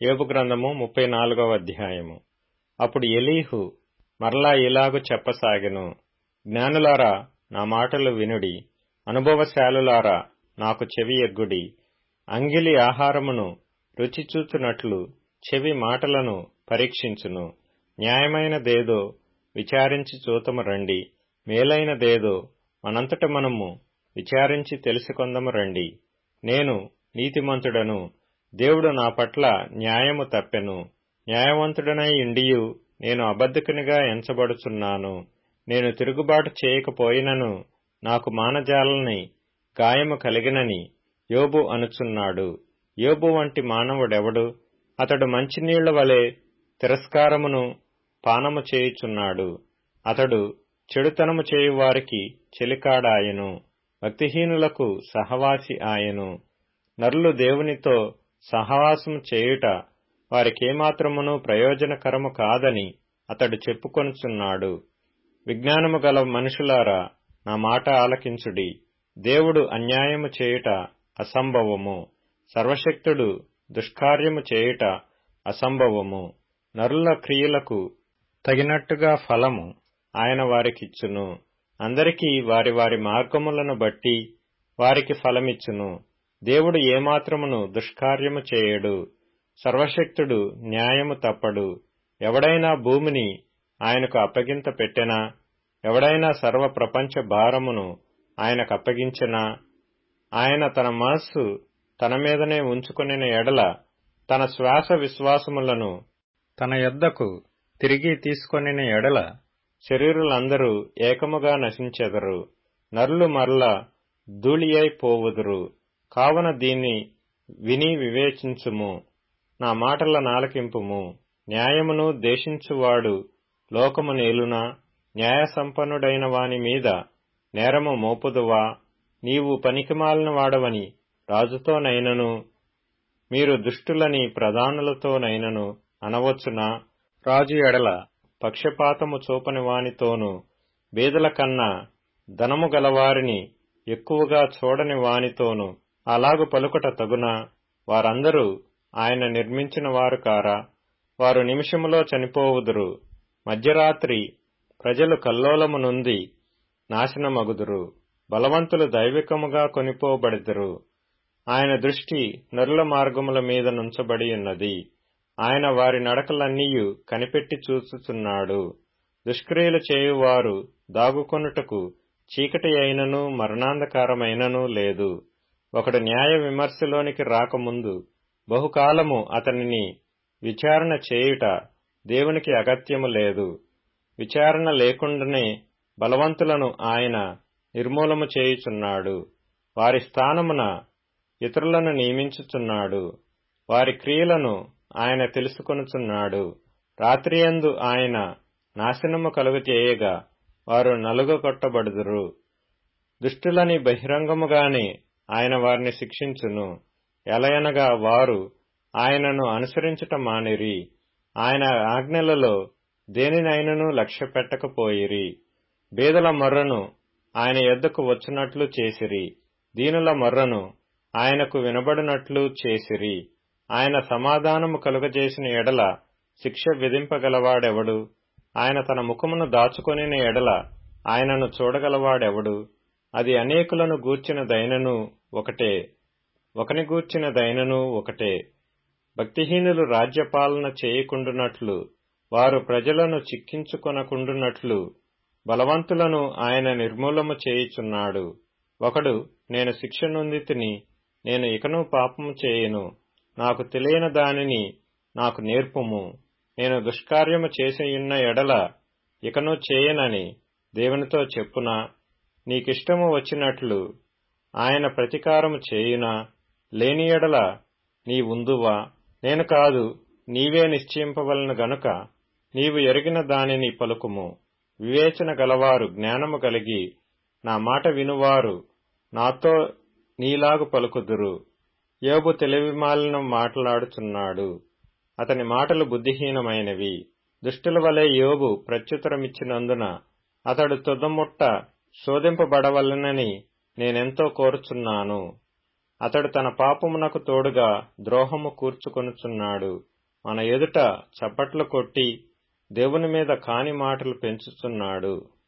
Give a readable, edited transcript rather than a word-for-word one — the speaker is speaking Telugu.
యోబు గ్రంథము 34వ అధ్యాయము. అప్పుడు ఎలీహు మరలా ఇలాగు చెప్పసాగెను. జ్ఞానులారా, నా మాటలు వినుడి. అనుభవశాలులారా, నాకు చెవి ఎగ్గుడి. అంగిలి ఆహారమును రుచి చూచునట్లు చెవి మాటలను పరీక్షించును. న్యాయమైనదేదో విచారించి చూతము రండి. మేలైనదేదో మనంతట మనము విచారించి తెలుసుకొందము రండి. నేను నీతిమంతుడను, దేవుడు నా పట్ల న్యాయము తప్పెను. న్యాయవంతుడనై ఇండియు నేను అబద్ధికునిగా ఎంచబడుచున్నాను. నేను తిరుగుబాటు చేయకపోయినను నాకు మానజాలని గాయము కలిగినని యోబు అనుచున్నాడు. యోబు వంటి మానవుడెవడు? అతడు మంచినీళ్ల వలె తిరస్కారమును పానము చేయుచున్నాడు. అతడు చెడుతనము చేయువారికి చెలికాడాయెను, భక్తిహీనులకు సహవాసి ఆయెను. నరులు దేవునితో సహవాసము చేయుట వారికేమాత్రమును ప్రయోజనకరము కాదని అతడు చెప్పుకొనుచున్నాడు. విజ్ఞానము గల మనుషులారా, నా మాట ఆలకించుడి. దేవుడు అన్యాయము చేయుట అసంభవము. సర్వశక్తుడు దుష్కార్యము చేయుట అసంభవము. నరుల క్రియలకు తగినట్టుగా ఫలము ఆయన వారికిచ్చును. అందరికీ వారి వారి మార్గములను బట్టి వారికి ఫలమిచ్చును. దేవుడు ఏమాత్రమును దుష్కార్యము చేయడు. సర్వశక్తుడు న్యాయము తప్పడు. ఎవడైనా భూమిని ఆయనకు అప్పగింత పెట్టెనా? ఎవడైనా సర్వ ప్రపంచ భారమును ఆయనకు అప్పగించెనా? ఆయన తన మనస్సు తన మీదనే ఉంచుకొనిన ఎడల తన శ్వాస విశ్వాసములను తన యొద్దకు తిరిగి తీసుకొనిన ఎడల శరీరులందరూ ఏకముగా నశించెదరు. నరులు మరల ధూళియై పోవుదురు. కావున దీన్ని విని వివేచించుము. నా మాటల నాలకింపుము. న్యాయమును దేశించువాడు లోకము నేలునా? న్యాయ సంపన్నుడైన వాని మీద నేరము మోపుదువా? నీవు పనికిమాలిన వాడవని రాజుతోనైనను మీరు దుష్టులని ప్రధానులతోనైనను అనవచ్చునా? రాజు ఎడల పక్షపాతము చూపని వానితోనూ బీదల కన్నా ధనము గలవారిని ఎక్కువగా చూడని వానితోనూ అలాగు పలుకుట తగునా? వారందరూ ఆయన నిర్మించిన వారు కారా? వారు నిమిషములో చనిపోవుదురు. మధ్యరాత్రి ప్రజలు కల్లోలము నొంది నాశనమగుదురు. బలవంతులు దైవికముగా కొనిపోబడిదురు. ఆయన దృష్టి నరుల మార్గముల మీద నుంచబడి ఉన్నది. ఆయన వారి నడకలన్నీయు కనిపెట్టి చూచుచున్నాడు. దుష్క్రియలు చేయువారు దాగుకొనుటకు చీకటి అయినను మరణాంధకారమైనను లేదు. ఒకడు న్యాయ విమర్శలోనికి రాకముందు బహుకాలము అతనిని విచారణ చేయుట దేవునికి అగత్యము లేదు. విచారణ లేకుండానే బలవంతులను ఆయన నిర్మూలము చేయుచున్నాడు. వారి స్థానమున ఇతరులను నియమించుచున్నాడు. వారి క్రియలను ఆయన తెలుసుకొనుచున్నాడు. రాత్రియందు ఆయన నాశనము కలుగజేయగా వారు నలుగగొట్టబడుదురు. దుష్టులని బహిరంగముగానే ఆయన వారిని శిక్షించును. ఎలయనగా వారు ఆయనను అనుసరించుట మానిరి. ఆయన ఆజ్ఞలలో దేనినైనను లక్ష్య పెట్టకపోయిరి. బీదల మొర్రను ఆయన యొద్దకు వచ్చినట్లు చేసిరి. దీనుల మొర్రను ఆయనకు వినబడినట్లు చేసిరి. ఆయన సమాధానము కలుగజేసిన ఎడల శిక్ష విధింపగలవాడెవడు? ఆయన తన ముఖమును దాచుకొనిన ఎడల ఆయనను చూడగలవాడెవడు? అది అనేకులను గూర్చినదైనను ఒకటే, ఒకని గూర్చినదైనను ఒకటే. భక్తిహీనులు రాజ్యపాలన చేయకుండునట్లు, వారు ప్రజలను చిక్కించుకొనకుండునట్లు బలవంతులను ఆయన నిర్మూలము చేయుచున్నాడు. ఒకడు, నేను శిక్ష నొందితిని, నేను ఇకను పాపము చేయను, నాకు తెలియని దానిని నాకు నేర్పుము, నేను దుష్కార్యము చేసియున్న ఎడల ఇకను చేయనని దేవునితో చెప్పునా? నీకిష్టము వచ్చినట్లు ఆయన ప్రతీకారము చేయునా? లేని ఎడల నీవుందువా? నేను కాదు, నీవే నిశ్చయింపవలను గనుక నీవు ఎరిగిన దానిని పలుకుము. వివేచన గలవారు జ్ఞానము కలిగి నా మాట వినువారు నాతో నీలాగు పలుకుదురు. యోబు తెలివిమాలిన మాట్లాడుచున్నాడు. అతని మాటలు బుద్ధిహీనమైనవి. దుష్టుల వలె యోబు ప్రత్యుత్తరమిచ్చినందున అతడు తుదముట్ట శోధింపబడవలెనని నేనెంతో కోరుచున్నాను. అతడు తన పాపమునకు తోడుగా ద్రోహము కూర్చుకొనుచున్నాడు. మన ఎదుట చప్పట్లు కొట్టి దేవుని మీద కాని మాటలు పెంచుతున్నాడు.